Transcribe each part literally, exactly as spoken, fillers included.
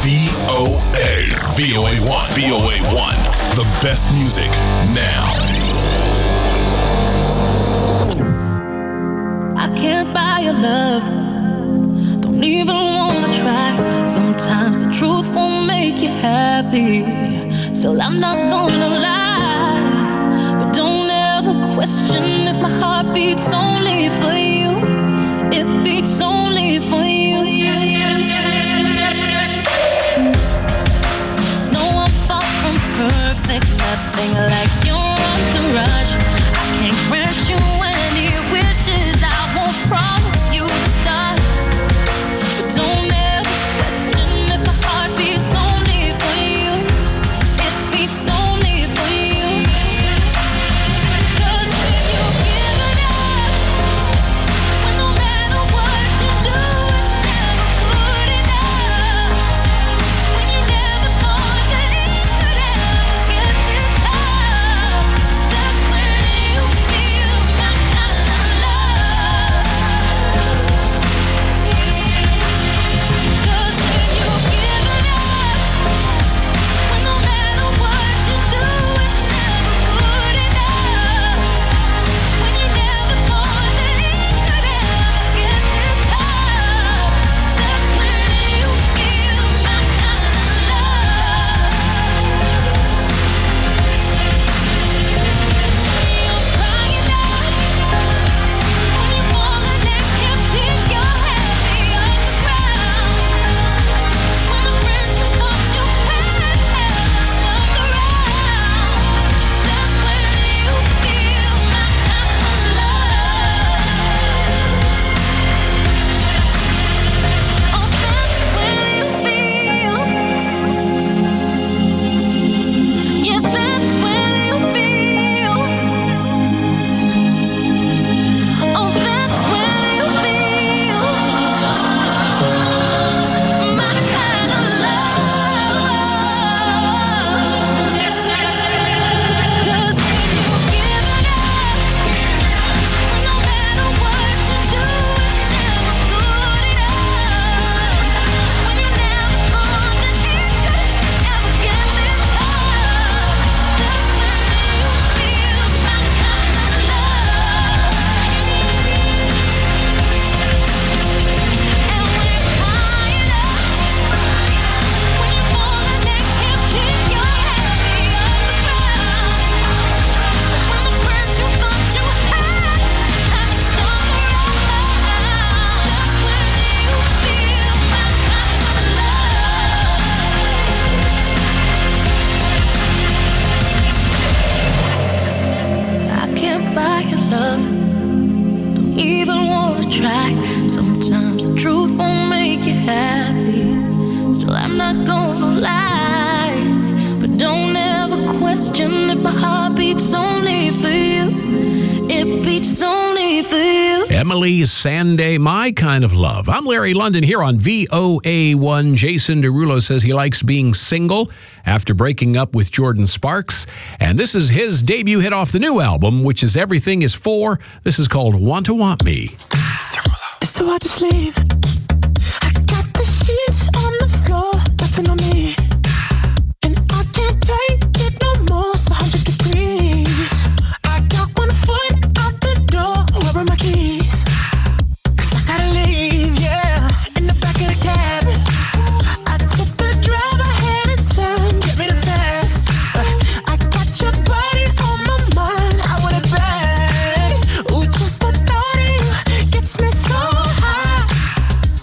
V O A. V O A one. V O A one. The best music now. I can't buy your love. Don't even wanna try. Sometimes the truth won't make you happy. Still, I'm not gonna lie. But don't ever question if my heart beats only for you. It beats only for you. No, I'm far from perfect. Nothing like your entourage. I can't grant you any wishes. I won't promise you the stars. But don't ever question if my heart beats only for you. It beats only for you. 'Cause when you give it up, when no matter what you do, it's never good enough. When you never thought that it could ever get this tough, that's when you feel my kind of love. 'Cause when you give it up, when no matter what you do, it's never good enough. When you never thought that it could ever get this tough, that's when you feel my kind of love. When you're crying out, when you're falling and can't pick your head off the ground, when the friends you thought you had haven't stuck around, that's when you feel my kind of love. Oh, that's when you feel. Yeah, that's when you feel. Oh, that's when you feel my kind of love. 'Cause when you give it up, no matter what you do, it's never good enough. When you never thought that it could ever get this tough, that's when you feel my kind of love. And when you're crying up, when you're falling and can't pick your head off the ground, when the friends you thought you had haven't stuck around, that's when you feel my kind of love. I can't buy your love. Don't even wanna try. Sometimes the truth won't make you happy. Still, I'm not gonna lie. But don't ever question if my heart beats only for you. It beats only for you. Emily Sandé, My Kind of Love. I'm Larry London here on V O A one. Jason Derulo says he likes being single after breaking up with Jordan Sparks. And this is his debut hit off the new album, which is Everything Is For. This is called Want to Want Me. It's too hard to sleep. I got the sheets on the floor, nothing on me. And I can't take it no more, it's one hundred degrees. I got one foot out the door, where are my keys? 'Cause I gotta leave, yeah. In the back of the cab, I took the drive ahead of time, get me the fast. Uh, I got your body on my mind, I want it bad. Ooh, just the thought of you gets me so high.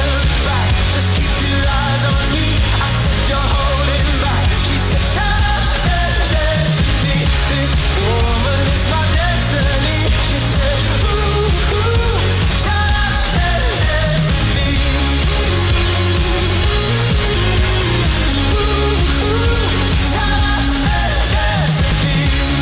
look back, just keep your eyes on me. I said you're holding back. She said shut up and listen me. This woman is my destiny. She said ooh, ooh, shut up and listen me. Ooh, ooh, shut up and listen me.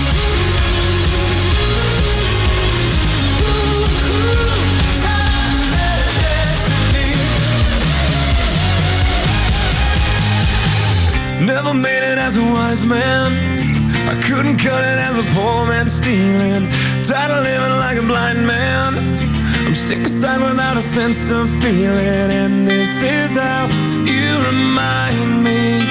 Never made it as a wise man. I couldn't cut it as a poor man stealing. Tired of living like a blind man. I'm sick aside without a sense of feeling. And this is how you remind me.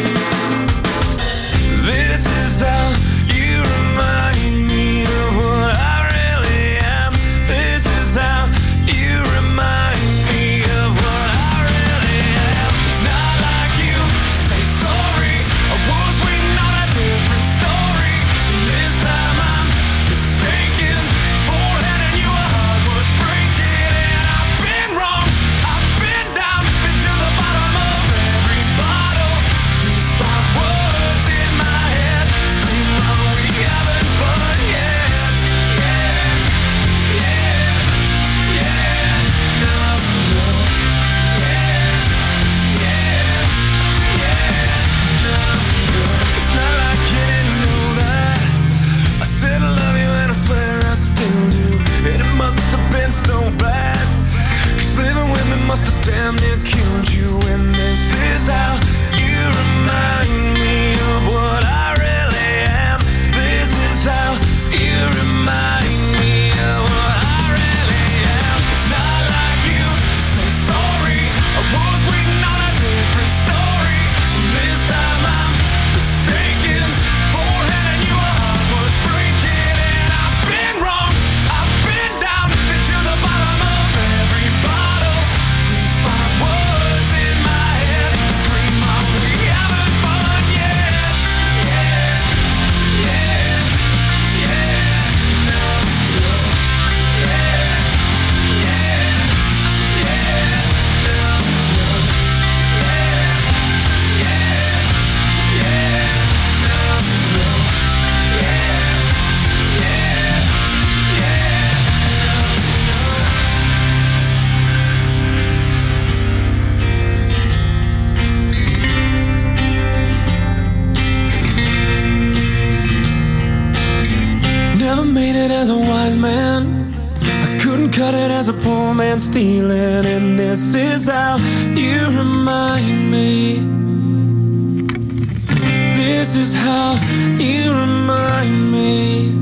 This is how you remind me of what I really am. This is how you remind me of what I really am. It's not like you to say sorry. I was waiting on a different story. This time I'm mistaken for handing you a heart worth breaking. And I've been wrong, I've been down, been to the bottom of every bottle. These five words in my head scream, are we having fun yet? Yeah, yeah, yeah, no, no. Yeah, yeah, yeah, no, no. It's not like you didn't know that. I said I love you and I swear I still do. And it must have been so bad, 'cause living with me must have damn near killed you. And this is how you remind me of what I really am. This is how you remind me of what I really am. It's not like you to say sorry. I was waiting on a different story. This time I'm mistaken for handing you a heart worth breaking. And I've been wrong, I've been down, been to the bottom of every bottle. These five words in my head scream, are we having fun yet? Yeah, yeah, yeah, no, no. Yeah, yeah, yeah, no, no. Yeah, yeah, yeah, no, no. Yeah, yeah, Never made it as a wise man. I couldn't cut it as a poor man stealing. And this is how you remind me. This is how you remind me.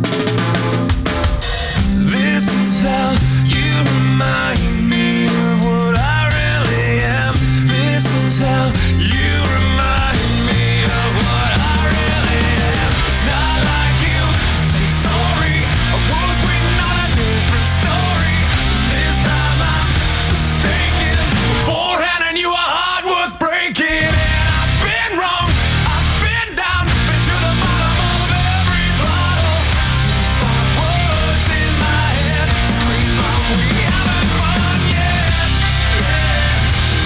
This is how you remind me of what I really am. This is how you remind me of what I really am. It's not like you to say sorry. I was waiting on a different story. This time I'm mistaken for handing you a heart worth breaking. And I've been wrong, I've been down, been to the bottom of every bottle. These five words in my head scream, are we having fun yet? Yeah,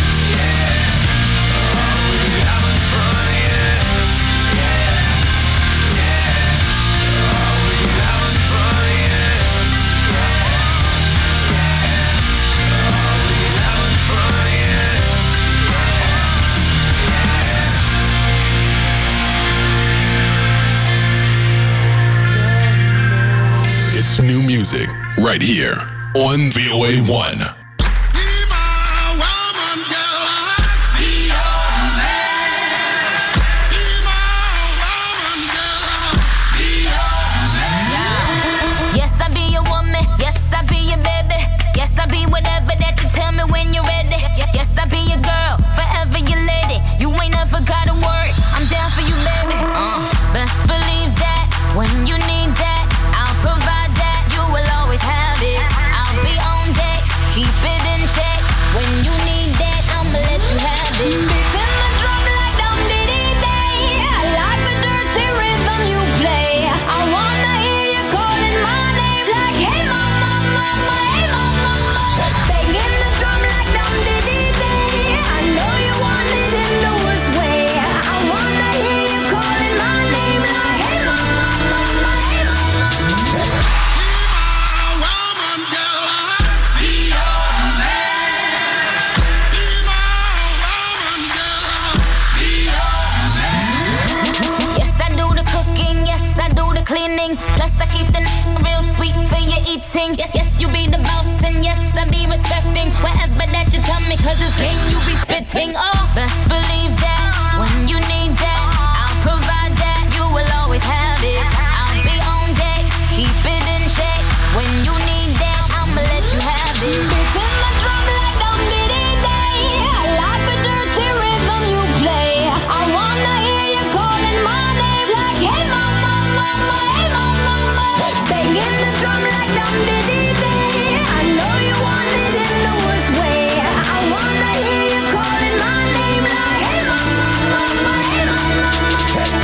yeah, are we having fun yet? Yeah, yeah, are we having fun yet? Yeah, yeah, are we having fun yet? It's new music right here on V O A one. Yes, I be your woman. Yes, I be your baby. Yes, I be whatever that you tell me when you're ready. Yes, I be your girl, forever your lady. You ain't never gotta worry. I'm down for you, baby. Uh, best believe that when you need that, I'll provide that. You will always have it. I'll be on deck, keep it in check. When you need that, I'ma let you have it. Beats in the drum like Dum Diddy Day. I like the dirty rhythm you play. I wanna hear you calling my name like, hey mama, mama, hey mama, mama. waiting. Yes, yes, you be the boss, and yes, I be respecting whatever that you tell me, cause it's game you be spitting. Oh, best believe that when you need that, I'll provide that. You will always have it. I'll be on deck, keep it in check. When you need that, I'ma let you have it. Beating my drum like dum diddy day. I like the dirty rhythm you play. I wanna hear you calling my name like, hey mama, mama, hey mama, mama. Banging the drum like dum diddy day. I know you want it in the worst way. I wanna hear you calling my name like, hey mama, mama, hey mama, mama.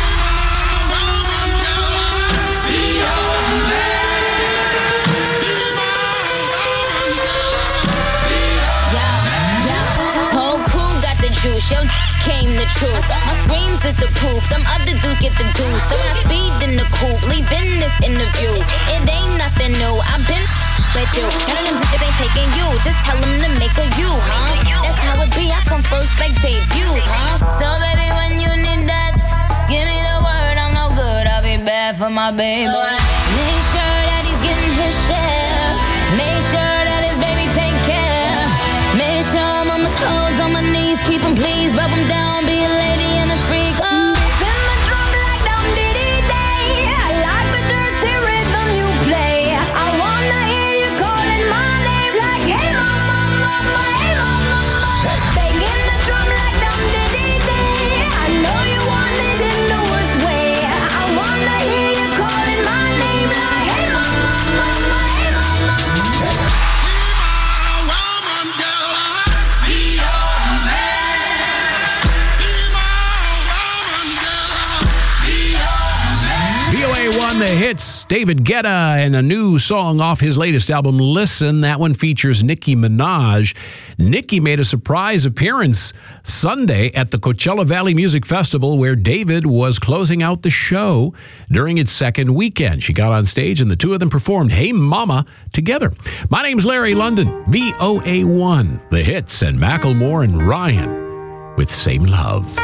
Your came the truth. My screams is the proof. Them other dudes get the deuce. So I speed in the coupe, leaving this interview. It ain't nothing new. I've been with you. None of them niggas ain't taking you. Just tell them to make a you, huh? That's how it be. I come first like debuts, huh? So baby, when you need that, give me the word. I'm no good. I'll be bad for my baby. Make sure that he's getting his share. Make sure that his baby take care. Make sure I'm on my toes, on my knees, keep him please, rub him down, be a lady and a freak. Oh. Beating my drum like dum diddy day. I like the dirty rhythm you play. I wanna hear you calling my name like, hey mama, mama, hey mama, mama. Banging the drum like dum diddy day. I know you want it in the worst way. I wanna hear you calling my name like, hey mama, mama, hey mama, mama. V O A one, the hits, David Guetta, and a new song off his latest album, Listen. That one features Nicki Minaj. Nicki made a surprise appearance Sunday at the Coachella Valley Music Festival, where David was closing out the show during its second weekend. She got on stage and the two of them performed Hey Mama together. My name's Larry London, V O A one, the hits, and Macklemore and Ryan with Same Love.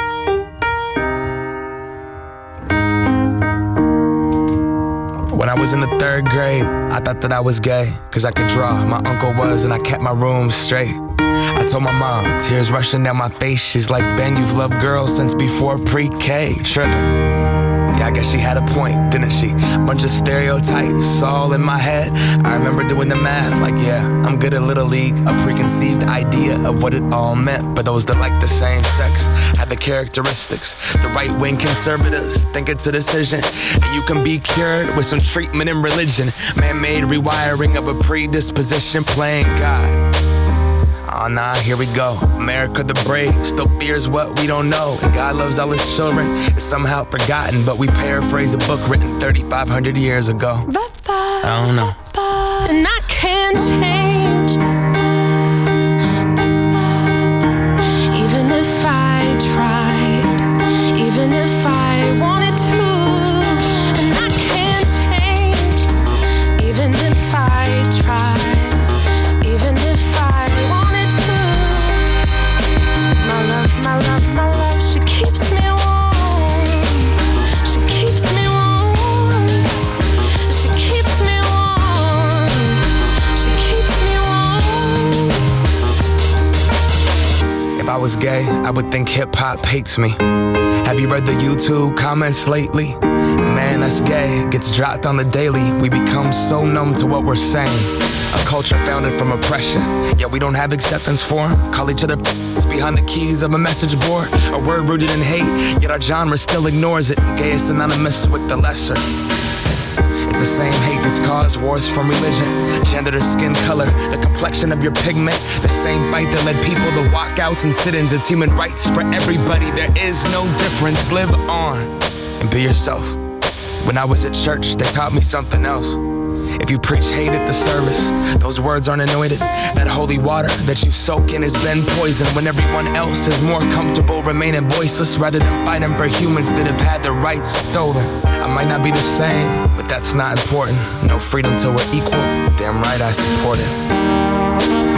When I was in the third grade, I thought that I was gay, cause I could draw. My uncle was, and I kept my room straight. I told my mom, tears rushing down my face. She's like, Ben, you've loved girls since before pre-K. Trippin'. Yeah, I guess she had a point, didn't she? Bunch of stereotypes all in my head. I remember doing the math, like, yeah, I'm good at Little League. A preconceived idea of what it all meant. But those that like the same sex had the characteristics. The right-wing conservatives think it's a decision, and you can be cured with some treatment in religion. Man-made rewiring of a predisposition, playing God. Oh nah, here we go. America the brave still fears what we don't know. And God loves all his children. It's somehow forgotten, but we paraphrase a book written thirty-five hundred years ago. I don't know. And I can't change, even if I tried, even if I wanted to. And I can't change, even if I tried, even if I wanted to. My love, my love, my love, she keeps me warm. She keeps me warm. She keeps me warm. She keeps me warm. If I was gay, I would think hip-hop hates me. Have you read the YouTube comments lately? Man, that's gay, gets dropped on the daily. We become so numb to what we're saying. A culture founded from oppression, yet we don't have acceptance for them. Call each other behind the keys of a message board. A word rooted in hate, yet our genre still ignores it. Gay is synonymous with the lesser. It's the same hate that's caused wars from religion, gender to skin color, the complexion of your pigment. The same fight that led people to walkouts and sit-ins. It's human rights for everybody. There is no difference. Live on and be yourself. When I was at church, they taught me something else. If you preach hate at the service, those words aren't anointed. That holy water that you soak in has been poisoned. When everyone else is more comfortable remaining voiceless rather than fighting for humans that have had their rights stolen. I might not be the same, but that's not important. No freedom till we're equal. Damn right I support it.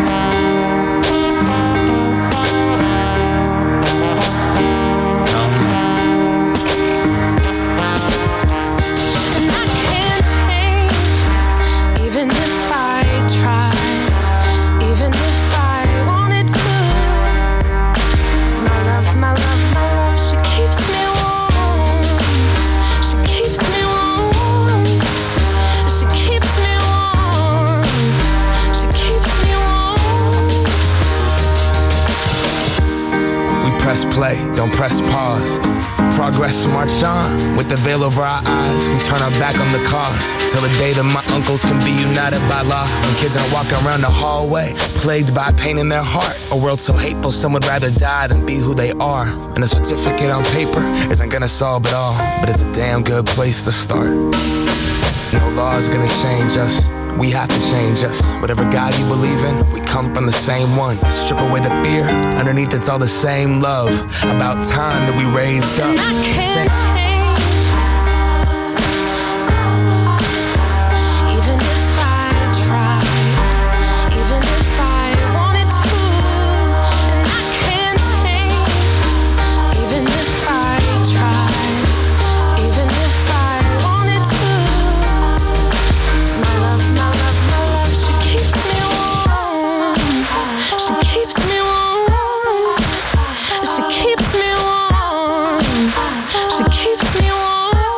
press play, don't press pause. Progress march on, with the veil over our eyes. We turn our back on the cause, till the day that my uncles can be united by law. When kids aren't walking around the hallway, plagued by pain in their heart. A world so hateful, some would rather die than be who they are. And a certificate on paper isn't gonna solve it all, but it's a damn good place to start. No law is gonna change us, we have to change us. Whatever God you believe in, we come from the same one. Strip away the fear, underneath it's all the same love. About time that we raised up. And I can't Sing. change. Even if I tried, even if I wanted to. And I can't change. Even if I tried, even if I wanted to. My love, my love, my love, she keeps me warm. She keeps me warm. She keeps me warm. She keeps me warm.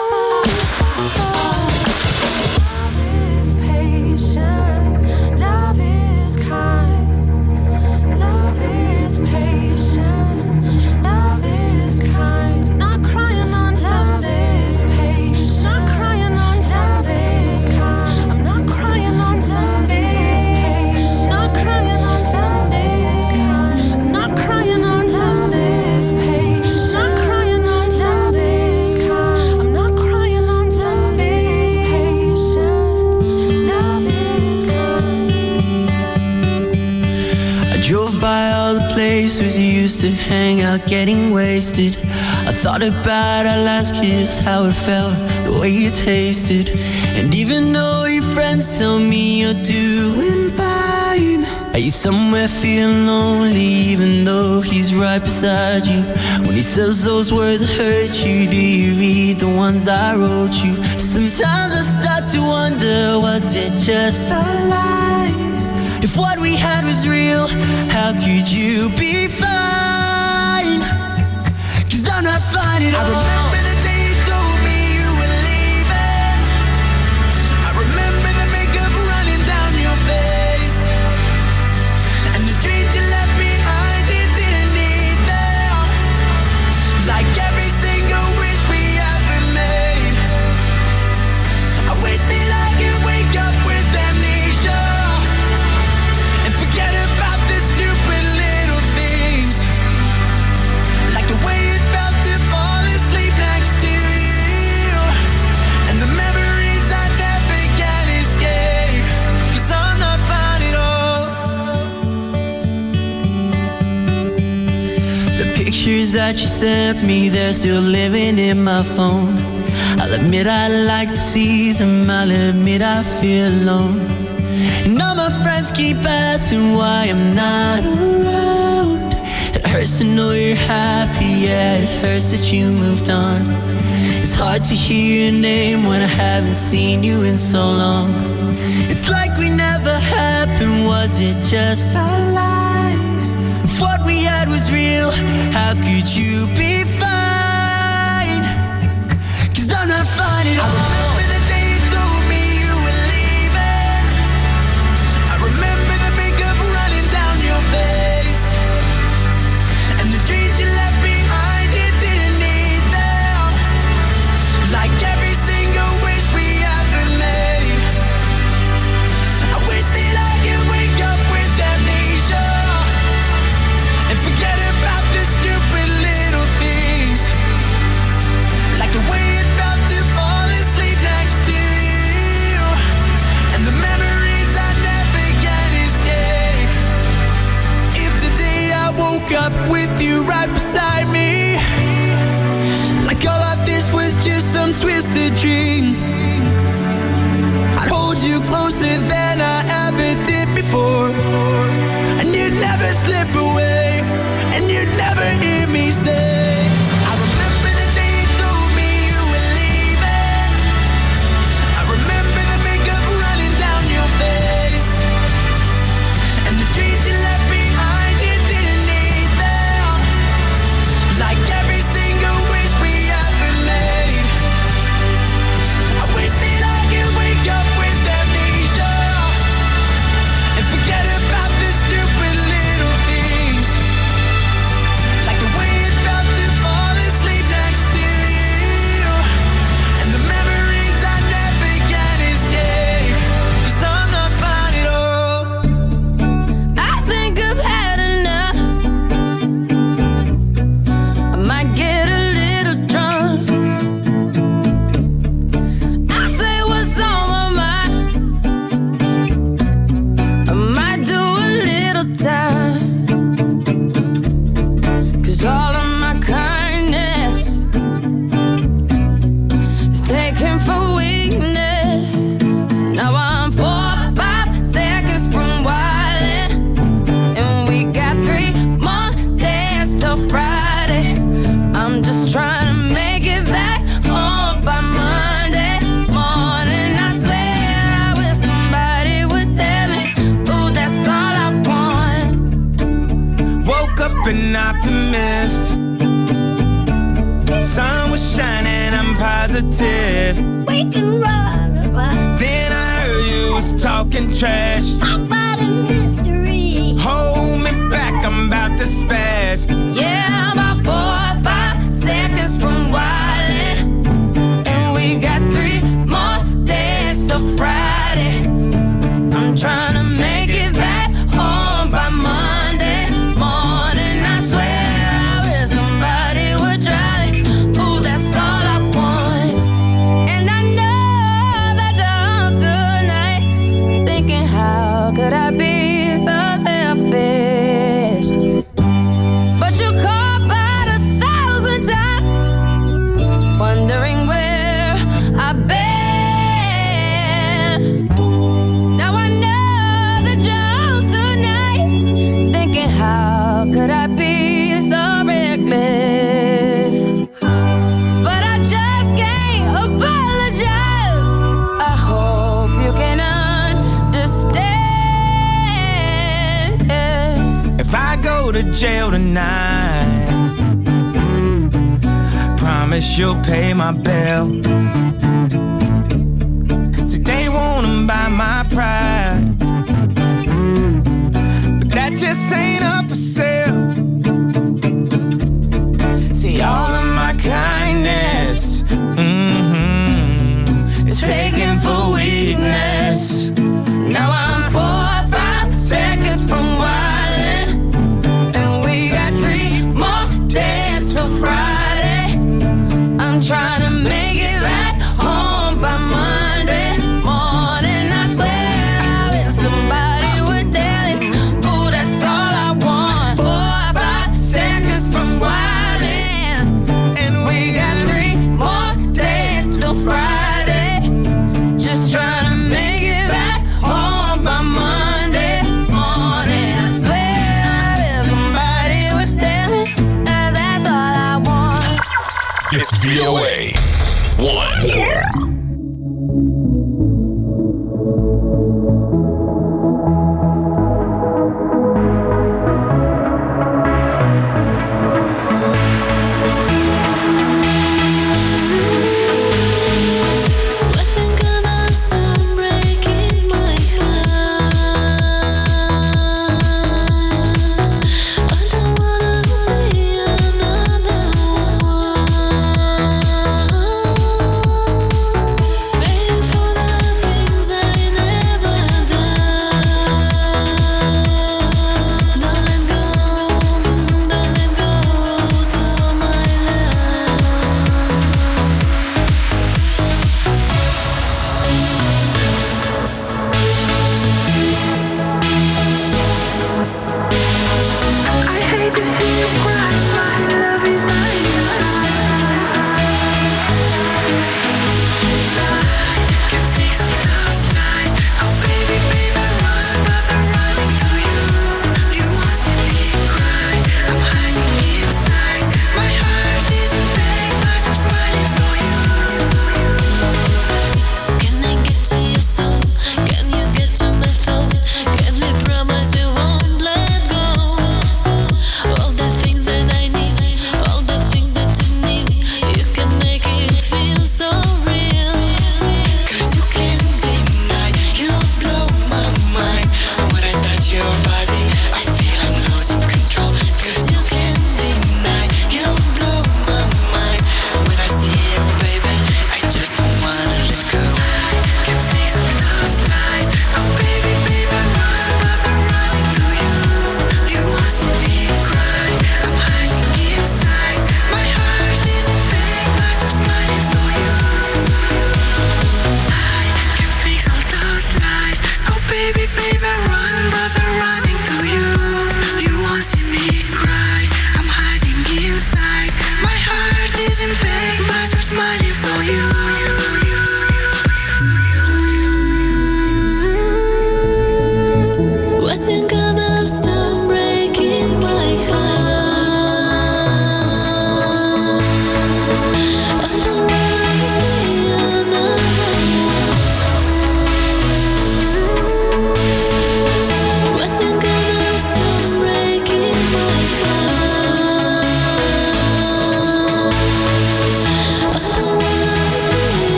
Love is patient. Love is kind. Love is patient. Love is kind. Not crying on love is patient. Not crying on love is kind. I'm not crying on love is patient. Not crying on love is kind. I'm not crying on love is patient. Not crying on love is kind. I'm not crying on love is patient. Love is kind. I drove by all the places you used to hang out, getting wasted. I thought about our last kiss, how it felt, the way you tasted. And even though your friends tell me you're doing fine, are you somewhere feeling lonely, even though he's right beside you? When he says those words that hurt you, do you read the ones I wrote you? Sometimes I start to wonder, was it just a lie? If what we had was real, how could you be fine? Cause I'm not fine at all. I remember the day you told me you were leaving. I remember the makeup running down your face, and the dreams you left behind, you didn't need them. Like every single wish we ever made. I wish that I could wake up with amnesia and forget about the stupid little things. Like the way it felt to fall asleep next to you, and the memories I never can escape. Cause I'm not fine at all. The pictures that you sent me, they're still living in my phone. I'll admit I like to see them, I'll admit I feel alone. And all my friends keep asking why I'm not around. It hurts to know you're happy, yeah, it hurts that you moved on. It's hard to hear your name when I haven't seen you in so long. It's like we never happened, was it just a lie? If what we had was real, how could you be fine? Cause I'm not fine at all. I remember the day you told me you were leaving. I remember the makeup running down your face, and the dreams you left behind, you didn't need them. Like every single wish we ever made. I wish that I could wake up with amnesia and forget about the stupid little things. Like the way it felt to fall asleep next to you, and the memories I never can escape. If today I woke up with you right beside me, like all of this was just some twisted dream, I'd hold you closer than I ever did before, and you'd never slip away, and you'd never hear me say, I remember the day you told me you were leaving. I remember the makeup running down your face, and the dreams you left behind, you didn't need them. an optimist. Sun was shining, I'm positive. Then I heard you was talking trash. About a mystery. Hold me back, I'm about to spaz. Yeah, about four or five seconds from wildin'. And we got three more days till Friday. I'm trying to make it back home by Monday morning. I swear I wish somebody would drive me. Ooh, that's all I want. And I know that you're up tonight, thinking how could I be so selfish? But you called about a thousand times, wondering where I've been. Now I know that you're up tonight, thinking how could I be so reckless? But I just can't apologize. I hope you can understand. If I go to jail tonight, promise you'll pay my bill. See, they wanna buy my pride, but that just ain't up for sale. See, all of my kindness, mm-hmm, is taken for weakness. Now I'm four or five seconds from wildin', and we got three more days till Friday. I'm trying to make it back home by Monday morning. I swear I wish somebody would tell me. Ooh, that's all I want. Four or five seconds from wildin', and we got three more days till Friday. Just trying to make it back home by Monday morning. I swear I wish somebody would tell me, 'cause that's all I want. It's V O A one. When can I stop breaking my heart? I don't wanna be another one.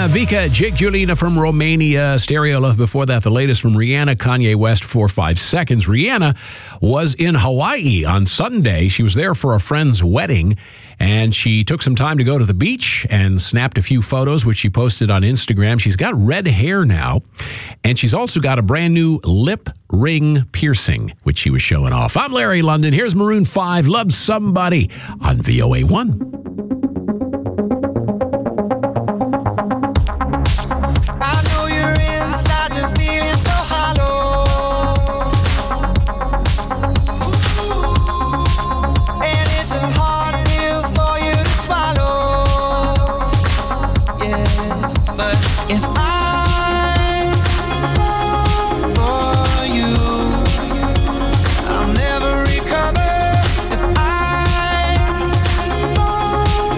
Vika, Jake Julina from Romania, Stereo Love. Before that, the latest from Rihanna, Kanye West, four five seconds. Rihanna was in Hawaii on Sunday. She was there for a friend's wedding, and she took some time to go to the beach and snapped a few photos, which she posted on Instagram. She's got red hair now, and she's also got a brand new lip ring piercing, which she was showing off. I'm Larry London. Here's Maroon five, Love Somebody, on V O A one. I'll never recover if I fall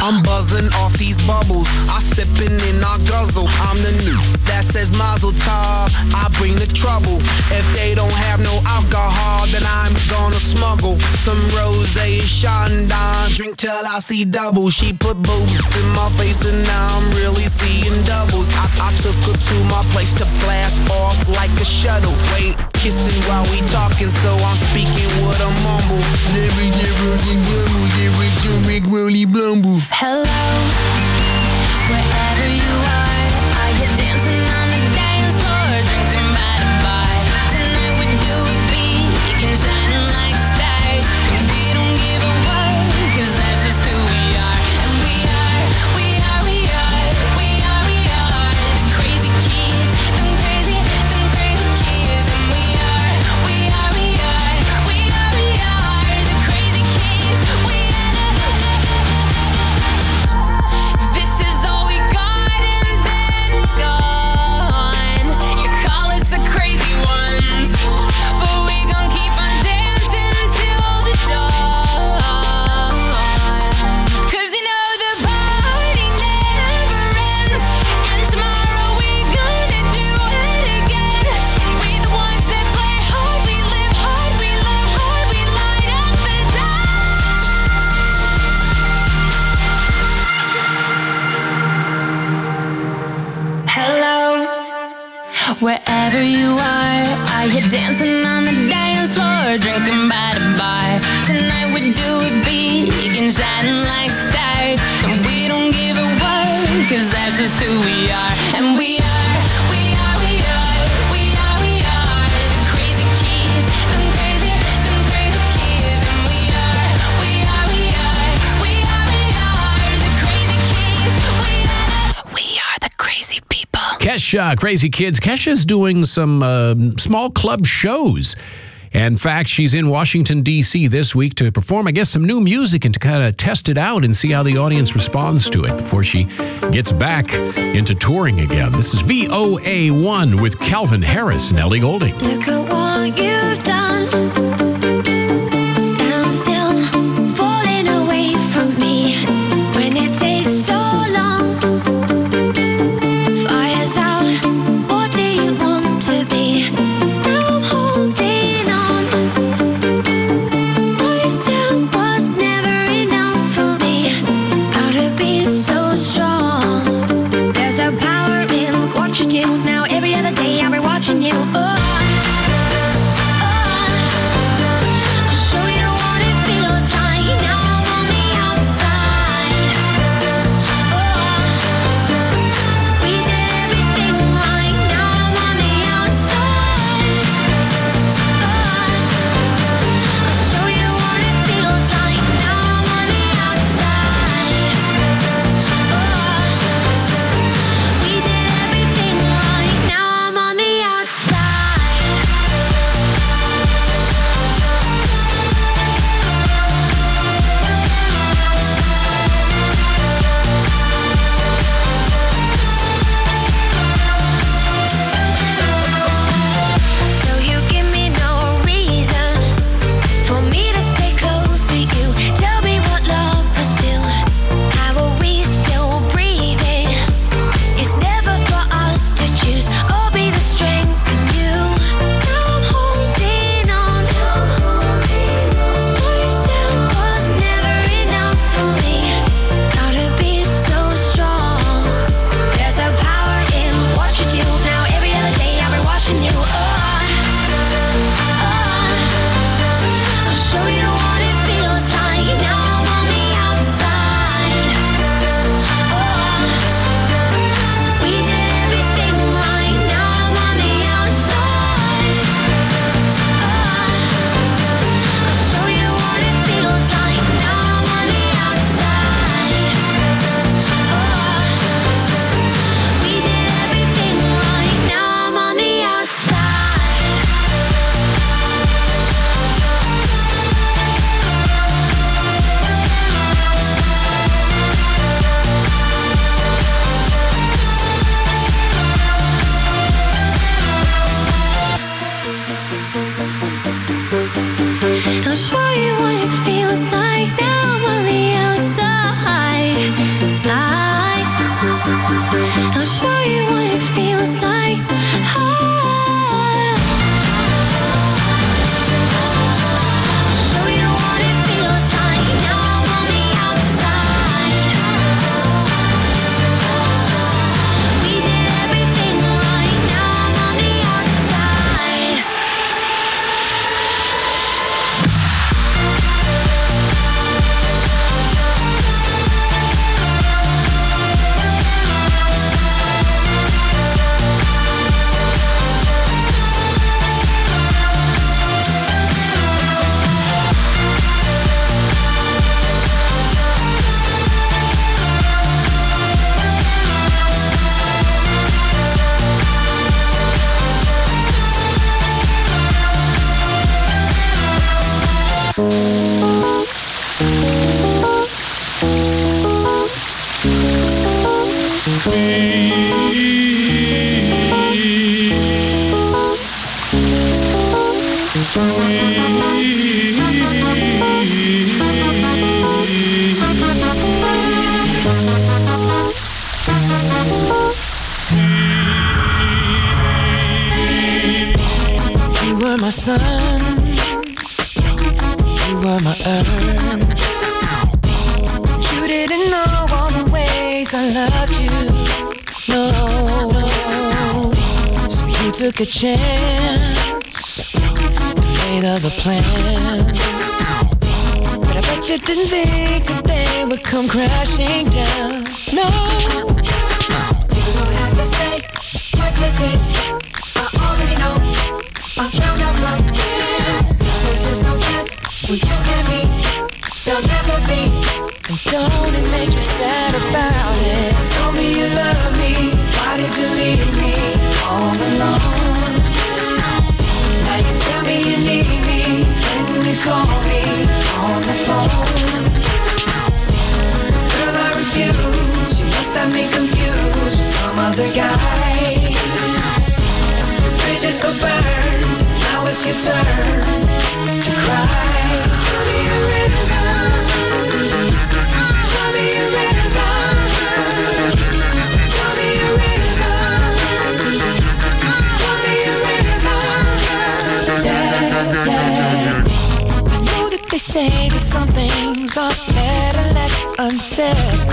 I'm buzzing off these bubbles. I sippin' and I guzzle. I'm the new that says Mazel Tov. I bring the trouble. If they don't have no alcohol, then I'm gonna smuggle some rosé and Chandon. Drink till I see double. She put boobs in my face and now I'm really seeing doubles. I, I took her to my place to blast off like a shuttle. Wait, kissing while we talking, so I'm speaking with a mumble. Hello, wherever you are, are you dancing on the dance floor, drinking by the bar? Tonight we do it big and shining like stars, and we don't give a word, 'cause that's just who we are. And we are, we are, we are, we are, we are the crazy kids, them crazy, them crazy kids. And we are, we are, we are, we are, we are the crazy kids. We are the This is all we got and then it's gone. You call us the crazy ones, but we gon' keep on dancing till the dawn. 'Cause you know the party never ends, and tomorrow we gonna do it again. We the ones that play hard, we live hard, we love hard, we light up the Hello, wherever you are, are you dancing on the dance floor, drinking by the bar? Tonight we do it big and shining like stars, and we don't give a word, 'cause that's just who we are. And we are, we are, we are, we are, we are the crazy kids, them crazy, them crazy kids. And we are, we are, we are, we are, we are the crazy kids. We are, we are the crazy people. Kesha, Crazy Kids. Kesha's doing some uh, small club shows. In fact, she's in Washington, D C this week to perform, I guess, some new music and to kind of test it out and see how the audience responds to it before she gets back into touring again. This is V O A one with Calvin Harris and Ellie Goulding. Look at what you've done. Stand still, falling away from me. When it takes so long, fire's out. What do you want to be? Now I'm holding on. What you said was never enough for me. Gotta be so strong. There's a power in what you do. Now every other day I'll be watching you. Oh, oh. sun. You were my earth. You didn't know all the ways I loved you. No. So you took a chance, made other plans. But I bet you didn't think that they would come crashing down. No. You don't have to say what you did. I already know. I found out from you. There's just no chance when you and me. There'll never be. And don't it make you sad about it? Told me you love me. Why did you leave me all alone? Now you tell me you need me when you call me on the phone. Girl, I refuse. You must have me confused with some other guy. The bridges go burn. Now it's your turn to cry. Tell me a rhythm. Tell me a rhythm. Tell me a rhythm. Tell me a rhythm. Yeah, yeah. I know that they say that some things are better left unsaid.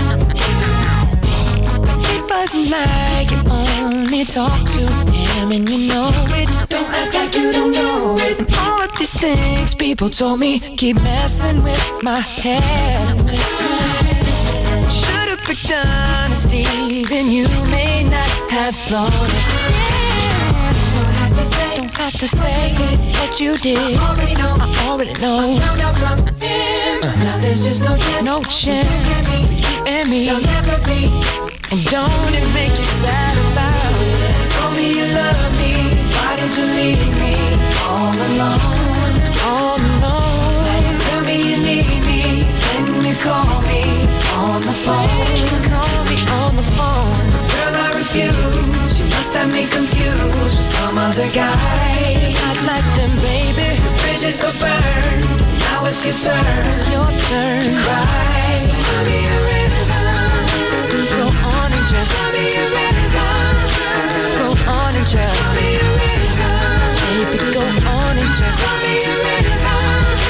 But it wasn't like you only talk to him and you know it. Don't act like you don't know it. And all of these things people told me keep messing with my head. Should've picked honesty, then you may not have thought it. Don't have to say, don't have to say what you did. I already know, I already know. I found out from him. Uh, now there's just no chance, no chance. You and me, there'll never be. And don't it make you sad about it? Told me you love me. Why did you leave me all alone? All alone. Now you tell me you need me when you call me on the phone. Call me on the phone. Girl, I refuse. You must have me confused with some other guy. Not like them, baby. The bridges go burn. Now it's your turn. It's your turn to cry. So tell me a rhythm. Go on and just tell me a rhythm. Go on and just tell me a rhythm. Baby, go on and just tell me a rhythm.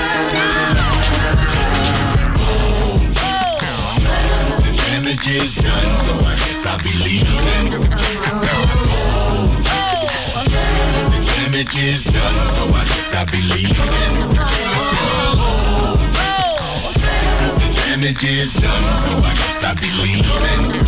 The damage is done, so I guess I'll be leaving. The damage is done, so I guess I'll be leaving. The damage is done, so I guess I'll be leaving.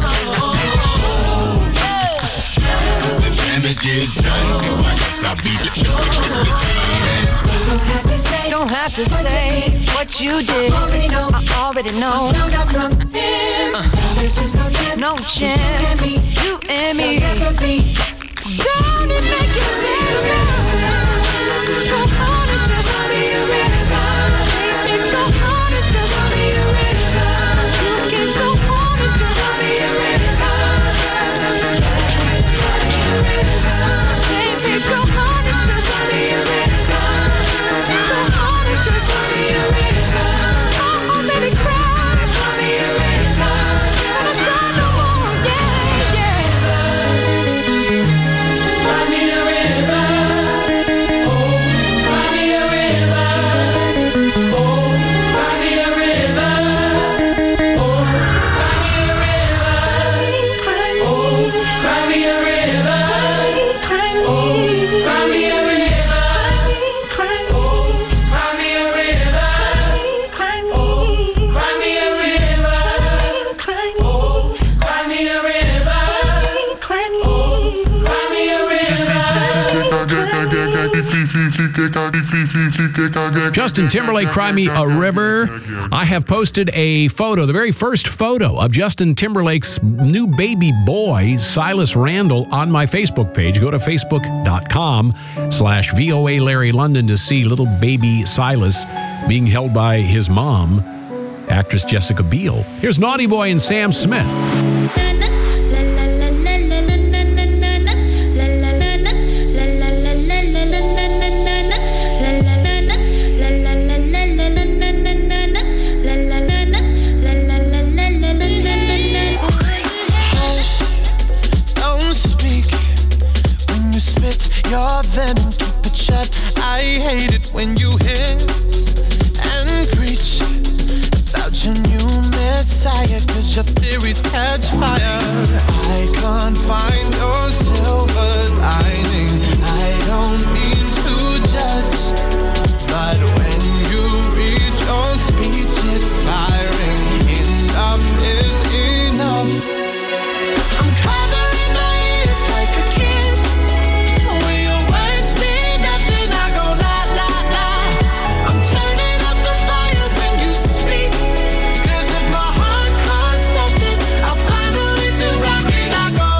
The damage is done, so I guess I'll be leaving. Don't have to say, don't have to say what you did. I already know, I already know. I found out from him. Uh, There's just no chance, no chance. You and me, you and me. Don't it make you sad about it? Go on and just tell me a rhythm. Baby, go on and just tell me a rhythm. You can go on and just tell me a rhythm. Tell me a rhythm. Baby, go on and just tell me a rhythm. Go on and just tell me a rhythm. Stop already crying. Tell me a rhythm. Gonna cry no more, yeah, yeah. Cry me a rhythm. Oh, cry me a rhythm. Oh, cry me a rhythm. Oh, cry me a rhythm. Oh, cry me a rhythm. Oh, cry me a rhythm. Justin Timberlake, Cry Me a River. I have posted a photo, the very first photo of Justin Timberlake's new baby boy, Silas Randall, on my Facebook page. Go to facebook.com slash VOA Larry London to see little baby Silas being held by his mom, actress Jessica Biel. Here's Naughty Boy and Sam Smith. Your venom, keep it shut. I watch your theories catch fire. I can't find your silver lining. I don't mean to judge, but when you read your speech, it's tiring. Enough is enough. I'm covering my ears like a kid. When your words mean nothing, I go la la la. I'm turning up the volume when you speak, 'cause if my heart can't stop it, I'll find a way to rock it. I go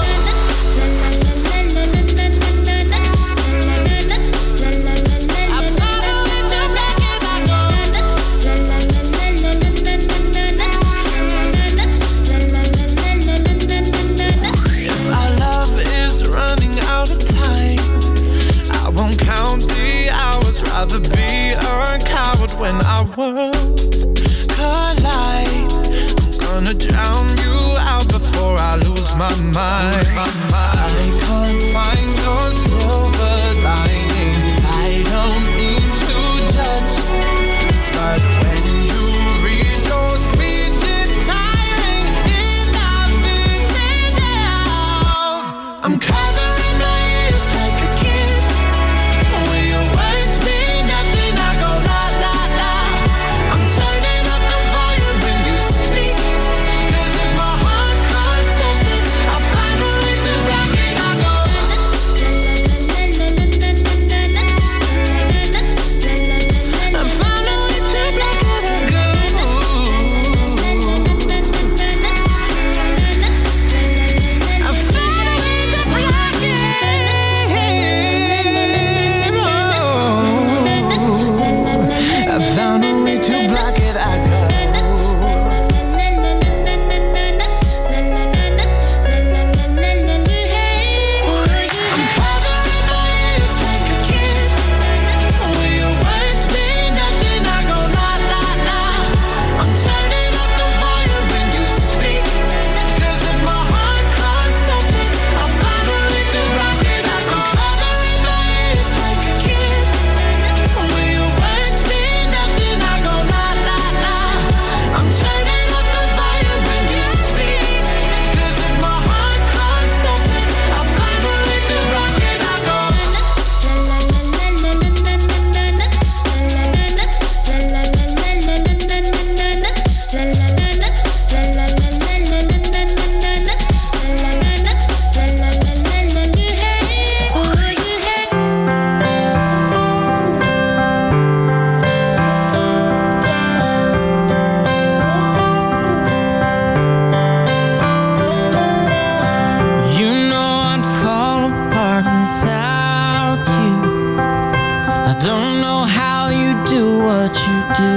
rather be a coward when our worlds collide. I'm gonna drown you out before I lose my mind. I can't find your silver lining. I don't mean to judge, but when you read your speech, it's tiring. Enough is enough. I'm covering my ears like a kid. When your words mean nothing, I go la la la. I'm turning up the volume when you speak, 'cause if my heart can't stop it, I'll find a way to rock it. I go I find a way to rock it. I go I find a way to rock it. I found a way to block it. I go. I'm covering my ears like a kid. When your words mean nothing, I go la la la. I'm turning up the volume when you speak, 'cause if my heart can't stop it, I'll find a way to rock it. I go. Covering my ears like a kid. When your words mean nothing, I go la la la. I'm turning up the volume when you speak, 'cause if my heart can't stop it, I'll find a way to rock it. I go. You know I'd fall apart without you. I don't know how you do what you do,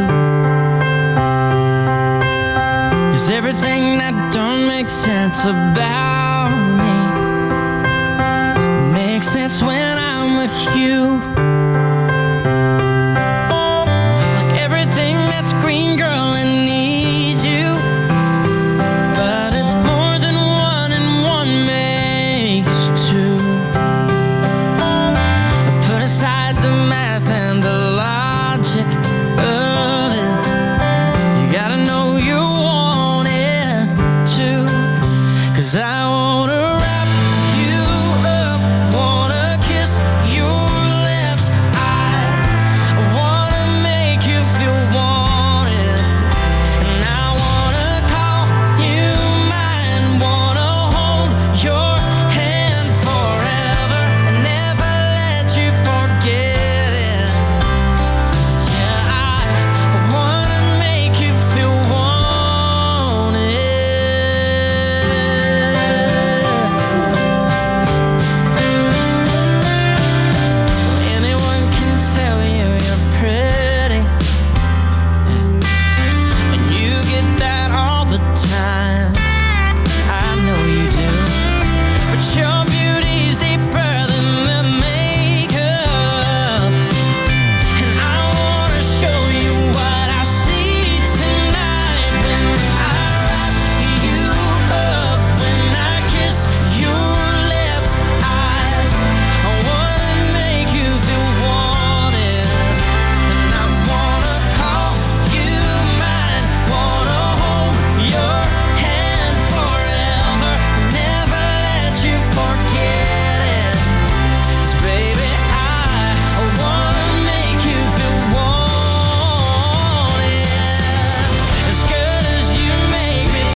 'cause everything that don't make sense about me makes sense when I'm with you.